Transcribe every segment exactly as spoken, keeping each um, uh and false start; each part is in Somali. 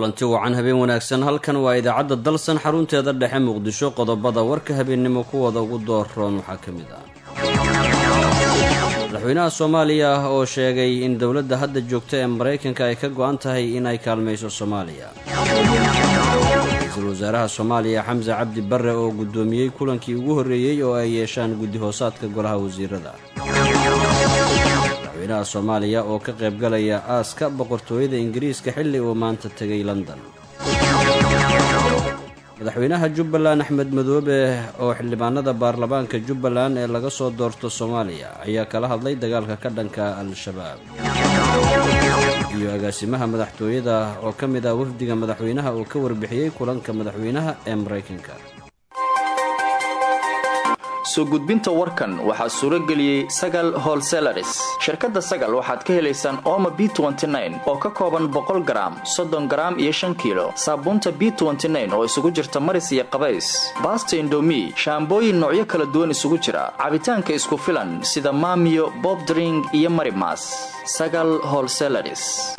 kulanti wacan habeen wanaagsan halkan waa idaacadda dalsan xarunteeda dhexe muqdisho qodobada warka habeennimo kuwada ugu dooroon waxaa ka mid ah madaxweynaha soomaaliya oo sheegay in dowladda hadda joogta ee maraykanka ay ka go-an tahay inay kaalmayso soomaaliya ra-iisul wasaaraha soomaaliya xamse cabdi barre oo guddoomiyey kulankii ugu horreeyey oo ay yeeshaan guddi hoosaadka golaha wasiirada madaxweynaha soomaaliya oo ka qaybgalaya aaska boqortooyada ingiriiska xilli uu maanta tegay london madaxweynaha jubbaland axmed madoobe oo xildhibaanada baarlamaanka jubbaland ee laga soo doorto soomaaliya ayaa kala hadlay dagaalka ka dhanka al-shabaab iyo agaasimaha madaxtooyada oo ka mid ah wafdiga madaxweynaha oo ka warbixiyey kulanka madaxweynaha ee maraykanka soo gudbinta warkan waxaa suuro geliyey Sagal Wholesalers. Shirkadda Sagal waxaad ka helaysaan Omo B oo ka kooban boqol garaam, soddon garaam iyo shan kiilo. Saabuunta B oo isugu jirta maris iyo qabays. Basta Indomie, shaambooyin noocyo kala duwan isugu jira. Cabitaanka isku filan sida Maamiyo, Bob Drink iyo Marimas. Sagal Wholesalers.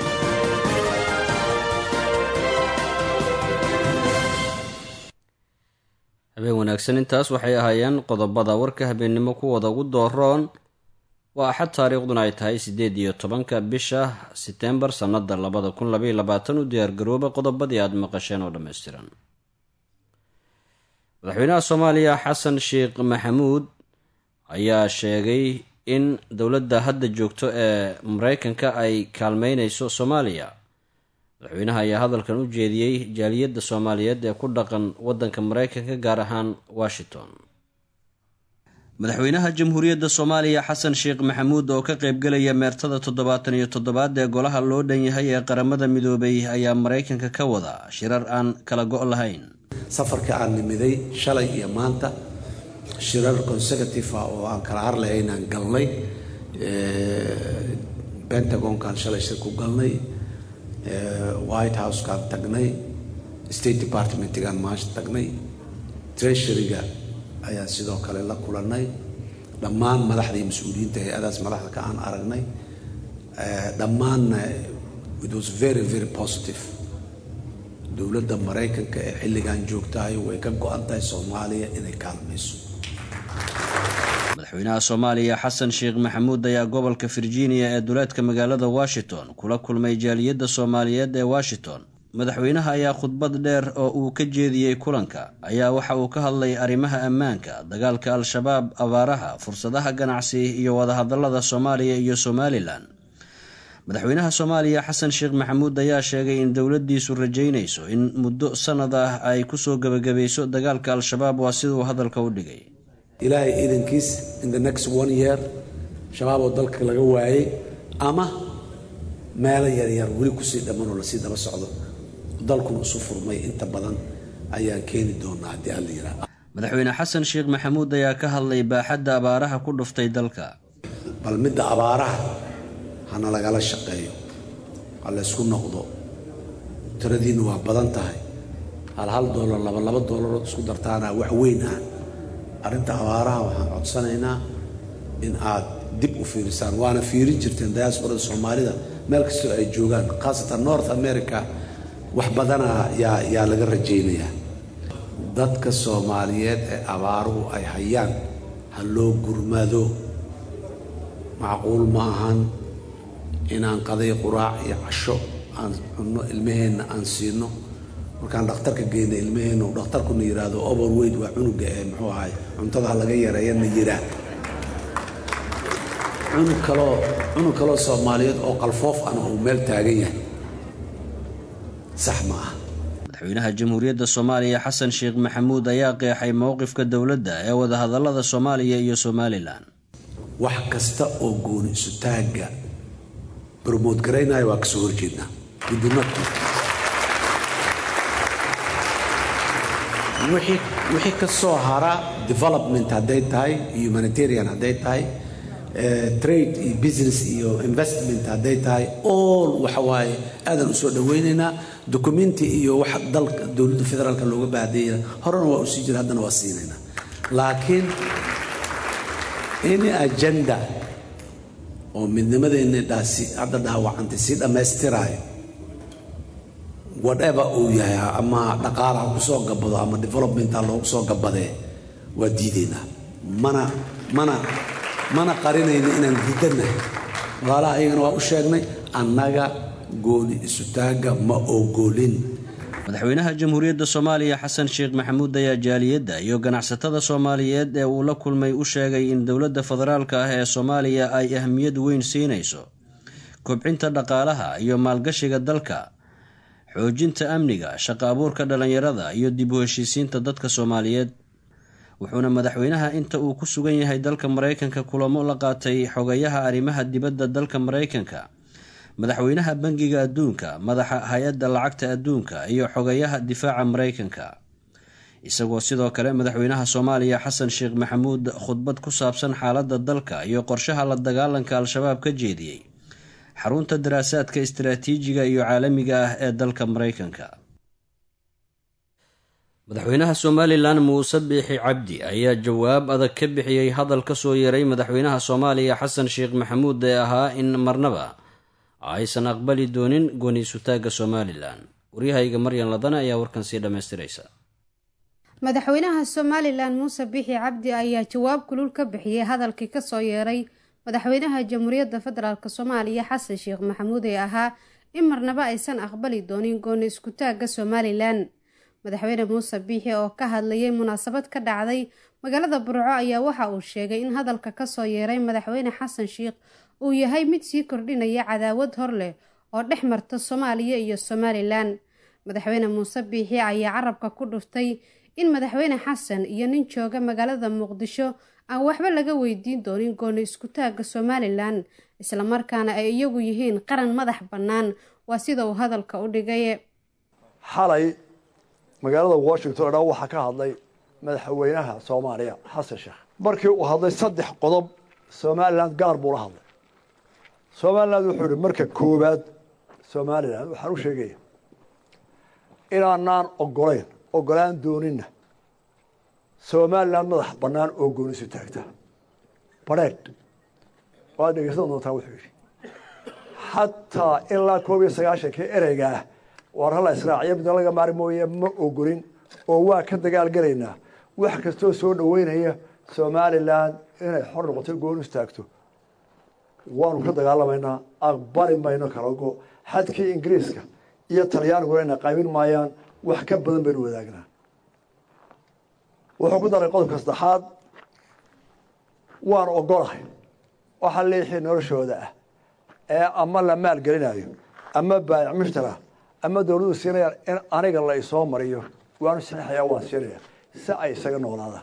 habeen wanaagsan intaas waxay ahaayeen qodobada warka habeennimo kuwada ugu dooroon waa axad taariikhduna ay tahay siddeed iyo tobanka bisha September sannada labada kun labaiyo labaatan u diyaargarooba qodobadii aad maqasheen oo dhammaystiran madaxweynaha soomaaliya xasan sheekh maxamuud ayaa sheegay in dowladda hadda joogto ee maraykanka ay kaalmeynayso soomaaliya madaxweynaha ayaa hadalkan u jeediyey jaaliyadda soomaaliyeed ee ku dhaqan waddanka maraykanka gaar ahaan washington madaxweynaha jamhuuriyadda soomaaliya xasan sheekh maxamuud oo ka qaybgalaya meertada toddobaatan iyo toddobaad ee golaha loo dhan yahay ee qaramada midoobay ayaa maraykanka ka wada shirar aan kala go' lahayn safarka aan nimiday shalay iyo maanta shirar consecutive ah oo aan kala har lahayn aan galnay pentagonkaan shalay shir ku galnay White House-kaan tagnay State Department-gaan maasha tagnay Treasury-ga ayaan sidoo kale la kulannay dhammaan madaxdii mas-uuliyiinta hay-adaas madaxda ka aan aragnay dhammaanna it was very very positive dowladda maraykanka ee xilligan joogtahay way ka go-an tahay soomaaliya inay kaalmayso madaxweynaha soomaaliya xasan sheekh maxamuud ayaa gobolka Virginia ee duleedka magaalada Washington kula kulmay jaaliyadda Soomaaliyeed ee Washington madaxweynaha ayaa khudbad dheer oo uu ka jeediyey kulanka ayaa waxa uu ka hadlay arrimaha ammaanka dagaalka al-shabaab abaaraha fursadaha ganacsi iyo wada hadallada Soomaaliya iyo Somaliland madaxweynaha Soomaaliya xasan sheekh maxamuud ayaa sheegay in dowladdiisu rajaynayso in muddo sanad ah ay ku soo gabagabayso dagaalka al-shabaab waa sidoo hadalka u dhigay ilaahay idankiis in the next one year shabaab oo dalka laga waayay ama meelo yaryar weli kusii dhammaan oo lasii daba socdo dalkuna isu furmay inta badan ayaan keeni doonaa haddii alla yidhaahdo madaxweyne xasan sheekh maxamuud ayaa ka hadlay baaxadda abaaraha ku dhuftay dalka bal midda abaaraha hana lagala shaqeeyo ha la isku noqdo tiradiina waa badan tahay hal hal doolar laba laba doolarood isku dartaana wax weyn ah arrinta abaaraha waxaan codsanaynaa in aad dib u fiirisaan waana fiirin jirteen diasporada soomaalida meel kastoo ay joogaan khaasatan north america wax badana yaa yaa laga rajaynayaa dadka soomaaliyeed ee abaaruhu ay hayaan ha loo gurmado macquul ma ahan inaan qaday quraac iyo casho aan cunno ilmaheenna aan siino markaan dhakhtarka geynay ilmaheenna dhakhtarkuna yiraahdo overweight waa cunuga ee muxuu ahay cuntada laga yareeyana yiraa cunug kaloo cunug kaloo Soomaaliyeed oo qalfoof ah oo meel taagan yahay sax ma ah madaxweynaha jamhuuriyadda Soomaaliya xasan sheekh maxamuud ayaa qeexay mowqifka dowladda ee wada hadallada Soomaaliya iyo Somaliland wax kasta oo gooni isu taaga promote gareynayo waa ka soo horjeednaa guddimadku wixii wixii ka soo hara development hadday tahay humanitarian hadday tahay trade iyo business iyo investment hadday tahay all waxa waaye aadan u soo dhaweynaynaa documenti iyo wax dalka dowladda federaalka looga baahdaya horena waa u sii jira haddana waa siinaynaa laakiin ini agenda oo midnimadeena dhaasi hadda dhaawacantay si dhammaystiraayo whatever uu yahay ama dhaqaalaha ku soo gabado ama developmenta loogu soo gabadee waa diidaynaa mana mana mana qarinayno inaan diidanahay walaalaha ayagana waa u sheegnay annaga gooni isutaaga ma ogolin. madaxweynaha jamhuuriyadda Soomaaliya Xasan Sheekh Maxamuud ayaa jaaliyadda iyo ganacsatada Soomaaliyeed ee uu la kulmay u sheegay in dowladda federaalka ah ee Soomaaliya ay ahmiyad weyn siinayso kobcinta dhaqaalaha iyo maalgashiga dalka, xoojinta amniga, shaqo abuurka dhalinyarada iyo dib u heshiisiinta dadka Soomaaliyeed. wuxuuna madaxweynaha inta uu ku sugan yahay dalka Mareykanka kulamo la qaatay xogayaha arrimaha dibadda dalka Mareykanka, madaxweynaha bangiga adduunka, madaxa hay'adda lacagta adduunka iyo xogayaha difaaca Mareykanka. isagoo sidoo kale madaxweynaha Soomaaliya Xasan Sheekh Maxamuud khudbad ku saabsan xaaladda dalka iyo qorshaha la dagaalanka al-shabaab ka jeediyay xarunta daraasaadka istiraatiijiga iyo caalamiga ah ee dalka Mareykanka. madaxweynaha Somaliland Muuse Biixi Cabdi ayaa jawaab adag ka bixiyay hadal ka soo yeeray madaxweynaha Soomaaliya Xasan Sheekh Maxamuud ee ahaa in marnaba aysan aqbali doonin gooni isutaaga Somaliland. waryahayga Maryan Ladana ayaa warkan sii dhameystiraysa. madaxweynaha Somaliland Muuse Biixi Cabdi ayaa jawaab kulul ka bixiyay hadalkii ka soo yeeray madaxweynaha Jamhuuriyadda Federaalka Soomaaliya Xasan Sheekh Maxamuud ee ahaa in marnaba aysan aqbali doonin gooni isutaaga Somaliland. madaxweyne Muuse Biixi oo ka hadlayay munaasabad ka dhacday magaalada Burco ayaa waxa uu sheegay in hadalka ka soo yeeray madaxweyne Xasan Sheekh uu yahay mid sii kordhinaya cadaawad hor leh oo dhex marta Soomaaliya iyo Somaliland. madaxweyne Muuse Biixi ayaa carabka ku dhuftay in madaxweyne Xasan iyo nin jooga magaalada Muqdisho aan waxba laga weydiin doonin gooni isutaaga Somaliland, isla markaana ay iyagu yihiin qaran madax bannaan. waa sida uu hadalka u dhigay. xalay magaalada Washington dhaa waxaa ka hadlay madaxweynaha Soomaaliya Xasan Sheekh markii uu hadlay saddex qodob Somaliland gaar buu la hadlay. Somaliland wuxuu yiri marka koobaad Somaliland waxaan u sheegay inaanaan ogolayn ogolaan doonina Somaliland madax bannaan oo gooni isu taagta bareed waa dhegeysan doontaa wuxuu yiri xataa ilaa koob iyo sagaashankii ereyga war hal israaciya mid laga maarmooye ma ogolin oo waa ka dagaal galaynaa wax kastoo soo dhaweynaya Somaliland inay xor noqoto gooni isu taagto waanu ka dagaalamaynaa aqbali mayno kala go xadkii Ingiriiska iyo Talyaanigu inay qaybin maayaan wax ka badan baynu wadaagnaa. wuxuu ku daray qodobka saddexaad waan ogolahay waxa leexi noloshooda ah ee ama la maal gelinayo ama baayac mushtara ama dawladdu siinayaan in aniga la isoo mariyo waanu saxayaa waan siinaya si ay isaga noolaadaan.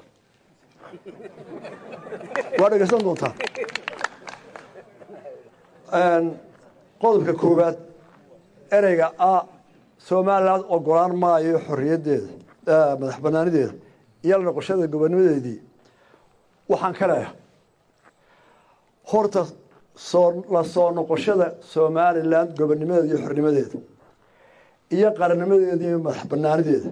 waa dhegeysan doontaa qodobka koobaad ereyga a Somaliland ogolaan maayo xorriyaddeeda madax bannaanideeda iyo la noqoshada gobonnimadeedii. waxaan ka leeyahay horta soo la soo noqoshada Somaliland gobonnimadeeda iyo xornimadeeda iyo qarannimadeeda iyo madax bannaanideeda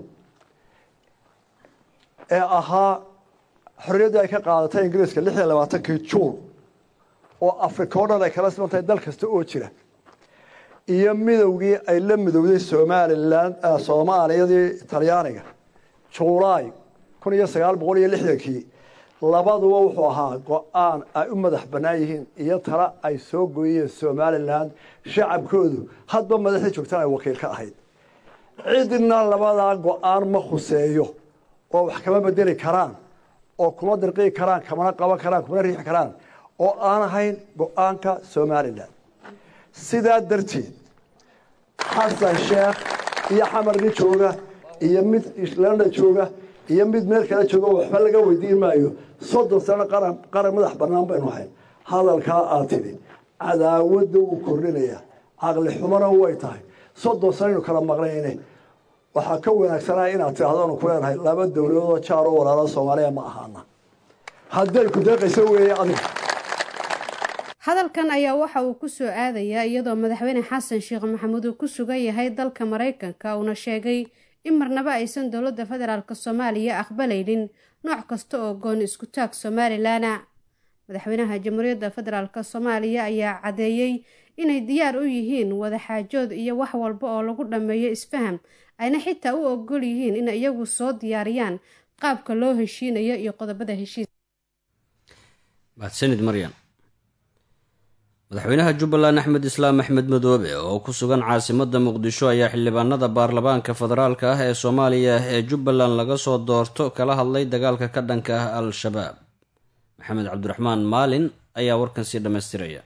ee ahaa xorriyadda ay ka qaadatay Ingiriiska lix iyo labaatankii Juun oo Afrika oo dhan ay kala simantahay dal kasta oo jira iyo midowgii ay la midowday Somaliland Soomaaliyadii Talyaaniga Juulaay kun iyo sagaal boqol iyo lixdankii labaduba wuxuu ahaa go'aan ay u madax bannaan yihiin iyo tala ay soo gooyeen Somaliland shacabkoodu hadba madaxda joogtaan ay wakiil ka ahayd. cidina labada go'aan ma khuseeyo oo wax kama bedeli karaan oo kuma dirqi karaan kama qaban karaan kuma riixi karaan oo aan ahayn go'aanka Somaliland. sidaa darteed Xasan Sheekh iyo xamar ni jooga iyo mid Islaanda jooga iyo mid meel kale jooga waxba laga weydiin maayo soddon sano qaran qaran madax bannaan baynu ahayn. hadalka aad tiri cadaawada uu kordhinaya aqli xumana way tahay soddon sano kala maqnaynay waxa ka wanaagsanaa inaad tiraahdo ku leenahay laba dawladood oo jaar oo walaalo Soomaaliya ma ahaana hadday ku deeqayso weeye adiga. hadalkan ayaa waxa uu ku soo aadayaa iyadoo madaxweyne Xasan Sheekh Maxamuud uu ku sugan yahay dalka Mareykanka una sheegay in marnaba aysan dowladda federaalka Soomaaliya aqbalaynin nooc kasta oo gooni isku taag Somaliland. madaxweynaha Jamhuuriyadda Federaalka Soomaaliya ayaa cadeeyay inay diyaar u yihiin wadaxaajood iyo wax walba oo lagu dhammeeyo isfaham, ayna xitaa u ogol yihiin in iyagu soo diyaariyaan qaabka loo heshiinayo iyo qodobada heshiis. mahadsanid Maryan. madaxweynaha Jubbaland Axmed Islaam Axmed Madoobe oo ku sugan caasimadda Muqdisho ayaa xildhibaanada baarlamaanka federaalka ah ee Soomaaliya ee Jubbaland laga soo doorto kala hadlay dagaalka ka dhanka ah Al-Shabaab. Maxamed Cabdiraxmaan Maalin ayaa warkan sii dhamaystiraya.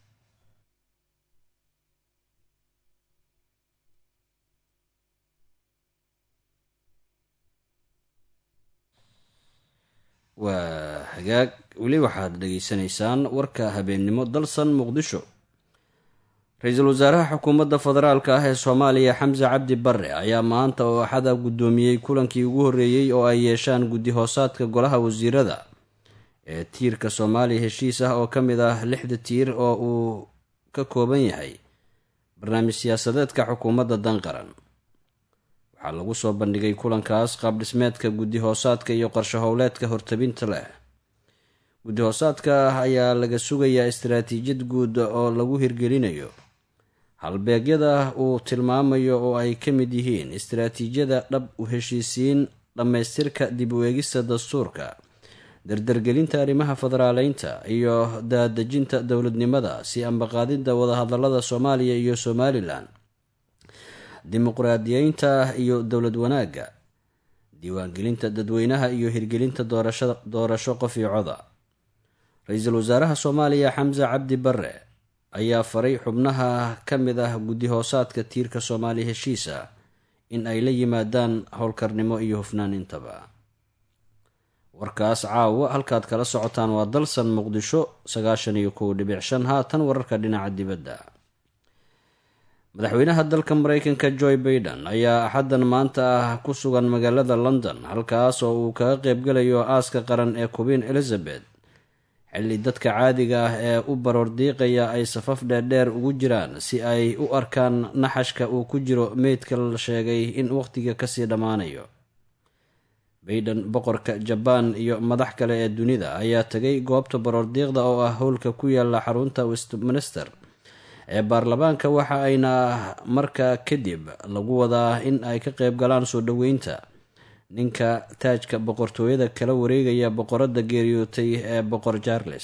waa hagaag weli waxaad dhageysanaysaan warka habeennimo dalsan Muqdisho. ra-iisul wasaaraha xukuumadda federaalka ah ee Soomaaliya Xamse Cabdi Barre ayaa maanta oo axada guddoomiyey kulankii ugu horreeyey oo ay yeeshaan guddi hoosaadka golaha wasiirada ee tiirka Soomaaliya heshiis ah oo ka mid ah lixda tiir oo uu ka kooban yahay barnaamij siyaasadeedka xukuumadda dan qaran. waxaa lagu soo bandhigay kulankaas qaab dhismeedka guddi hoosaadka iyo qorshe howleedka hortabinta leh. guddi hoosaadka ayaa laga sugayaa istaraatiijiyad guud oo lagu hirgelinayo halbeegyada uu tilmaamayo oo ay ka mid yihiin istaraatiijiyada dhab u heshiisiin, dhammaystirka dib u eegista dastuurka, dardargelinta arrimaha federaaleynta iyo daadejinta dowladnimada, si ambaqaadidda wadahadalada Soomaaliya iyo Somalilan, dimuqraadiyeynta iyo dowlad wanaagga, diiwaangelinta dadweynaha iyo hirgelinta doorasho doorasho qof iyo coda. ra-iisul wasaaraha Soomaaliya Xamse Cabdi Barre ayaa faray xubnaha ka mid ah guddi hoosaadka tiirka Soomaaliya heshiisa in ay la yimaadaan howlkarnimo iyo hufnaan intaba. warkaas caawa halkaad kala socotaan waa dalsan Muqdisho sagaashan iyo kow dhibic shan. haatan wararka dhinaca dibadda. madaxweynaha dalka Mareykanka Joe Biden ayaa axaddan maanta ah ku sugan magaalada London, halkaas oo uu kaga qaybgalayo aaska qaran ee Queen Elizabeth, xilli dadka caadiga ah ee u baroordiiqaya ay safaf dheerdheer ugu jiraan si ay u arkaan naxashka uu ku jiro meydka la sheegay in waqtiga kasii dhammaanayo. Biden, boqorka Jabaan iyo madax kale ee dunida ayaa tagay goobta baroordiiqda oo ah howlka ku yaala xarunta Westminster ee baarlamaanka, waxa ayna markaa kadib lagu wadaa in ay ka qayb galaan soo dhoweynta ninka taajka boqortooyada kala wareegaya boqoradda geeriyootay ee boqor Charles.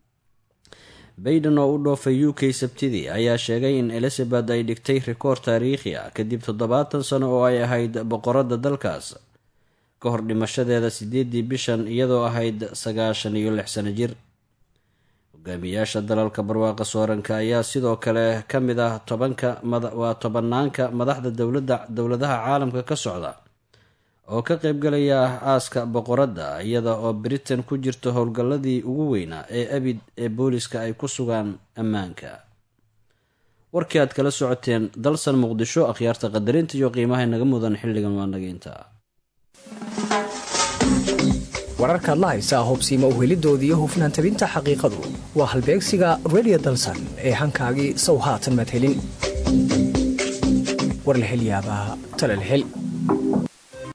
Biden oo u dhoofay U K Sabtidii ayaa sheegay in Elizabeth ay dhigtay rikoor taariikhi ah kadib toddobaatan sano oo ay ahayd boqoradda dalkaas ka hor dhimashadeeda sideedii bishan iyadoo ahayd sagaashan iyo lix sano jir. hogaamiyaasha dalalka barwaaqa sooranka ayaa sidoo kale ka mid ah tobanka waa tobanaanka madaxda dowladda dowladaha caalamka ka socda oo ka qaybgalaya aaska boqoradda, iyada oo Britain ku jirto howlgalladii ugu weynaa ee abid ee booliska ay ku sugaan ammaanka. warkii aad kala socoteen dalsan Muqdisho akhyaarta qadarinta iyo qiimaha naga mudan xilligan waa naga intaa. wararkaad la haysaa hubsiima u helidoodii iyo hufnaan tabinta xaqiiqadu waa halbeegsiga Radio Dalsan ee hankaagii sow haatan madhelin. war la hel yaabaa tala la hel.